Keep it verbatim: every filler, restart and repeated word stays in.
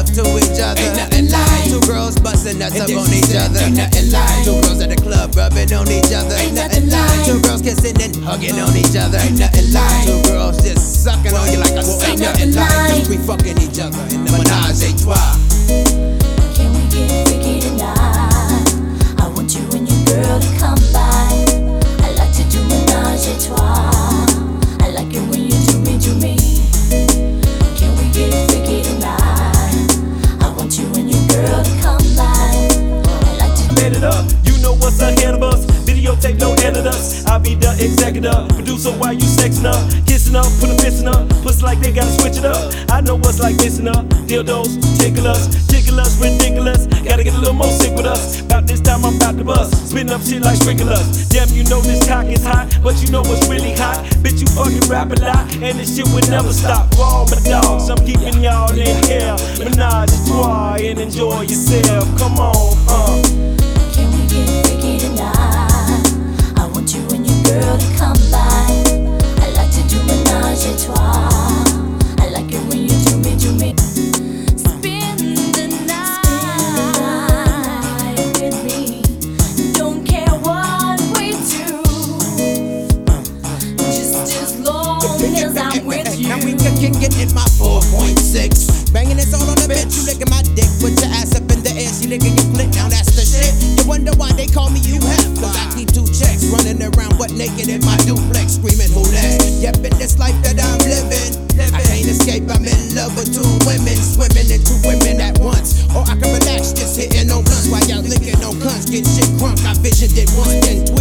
to each other. Ain't nothing like two girls busting nuts up And on this each is it. other. Ain't nothing like two girls at the club rubbing on each other. Ain't nothing like two girls kissing and hugging on each other. Ain't nothing like two girls just sucking on you like a Well, ain't sucker. nothing like we fucking each other in the menage a trois. Can we get freaky tonight? I want you and your girl to come by. I like to do menage a trois. I like it when you do me, do me. Can we get freaky tonight? I want you and your girl to come by. I like to Made it up, you know what's ahead of us. Videotape, no editors. I'll be the executive producer while you sexing up, kissing up, put a pissin' up. Pussy like they gotta switch it up. I know what's like missing up. Dildos, tickle us, tickle us, ridiculous. Gotta get a little more sick with us. About this time I'm about to bust, spitting up shit like sprinklers. Damn, you know this cock is hot, but you know what's really hot. Bitch, you fucking rap a lot, and this shit would never stop. For all my dogs, I'm keeping y'all in here. Menage a trois and enjoy yourself. Come on, uh. Can we get freaky tonight? I want you and your girl to come by. I like to do menage a trois. I like it when you do me, do me. Spend the night with me. Don't care what we do, just as long as I'm with you. Now we can kick it in my four point six. Banging this all on the bench, you licking my dick. Put your ass up in the air, she licking your clit. Now that's the shit. You wonder why they call me you have. Cause I keep two checks running around butt naked in my duplex, screaming who that? Yep, in this life that I'm living, I can't escape, I'm in love with two women, swimming in two women at once. Or I can relax, just hitting no blunts while y'all licking no cunts. Get shit crunk, I visioned it once, then